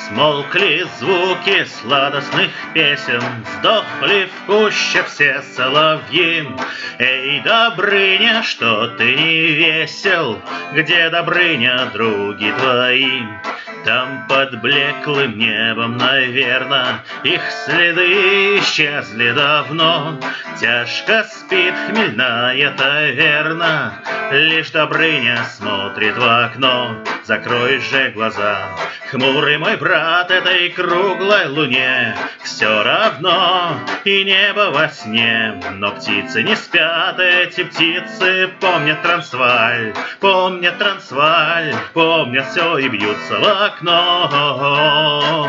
Смолкли звуки сладостных песен, сдохли в куще все соловьи. Эй, Добрыня, что ты не весел? Где, Добрыня, други твои? Там под блеклым небом, наверно, их следы исчезли давно. Тяжко спит хмельная таверна, лишь Добрыня смотрит в окно. Закрой же глаза, хмурый мой брат, этой круглой луне все равно, и небо во сне. Но птицы не спят, эти птицы помнят Трансвааль, помнят Трансвааль, помнят все и бьются в окно.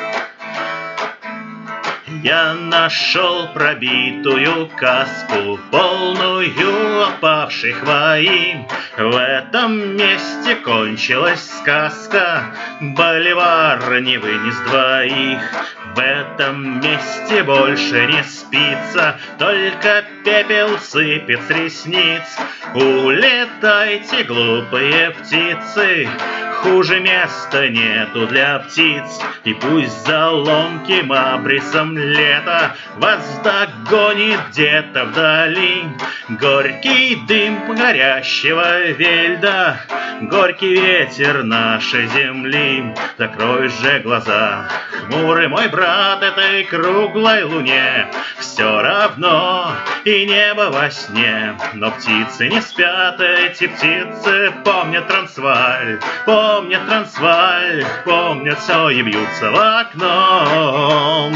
Я нашел пробитую каску, полную опавшей хвои. В этом месте кончилась сказка, боливар не вынес двоих. В этом месте больше не спится, только пепел сыпет с ресниц. Улетайте, глупые птицы, хуже места нету для птиц. И пусть за ломким абрисом лета вас догонит где-то вдали горький дым горящего вельда, горький ветер нашей земли. Закрой же глаза, хмурый мой брат, этой круглой луне все равно, и небо во сне. Но птицы не спят, эти птицы помнят Трансвааль, помнят Трансвааль, помнят все и бьются в окно.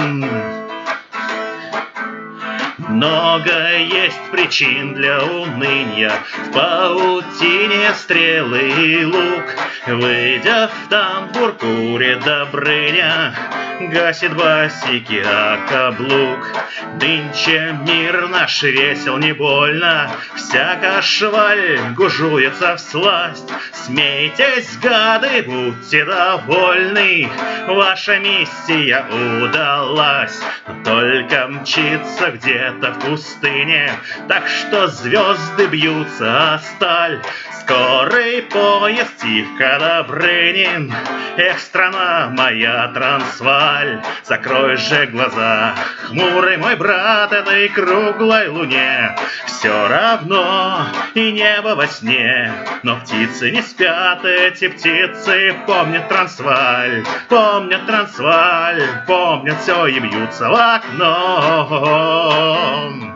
Много есть причин для уныния, в паутине стрелы и лук. Выйдя в тамбур, курит Добрыня, гасит басики о каблук. Нынче мир наш весел не больно, всяка шваль гужуется всласть. Смейтесь, гады, будьте довольны, ваша миссия удалась. Но только мчится где-то в пустыне, так что звезды бьются о сталь. Скорый поезд Тивка Добрынин, эх, страна моя Трансвааль. Закрой же глаза, хмурый мой брат, этой круглой луне все равно, и небо во сне. Но птицы не спят, эти птицы помнят Трансвааль, помнят Трансвааль, помнят все и бьются в окно.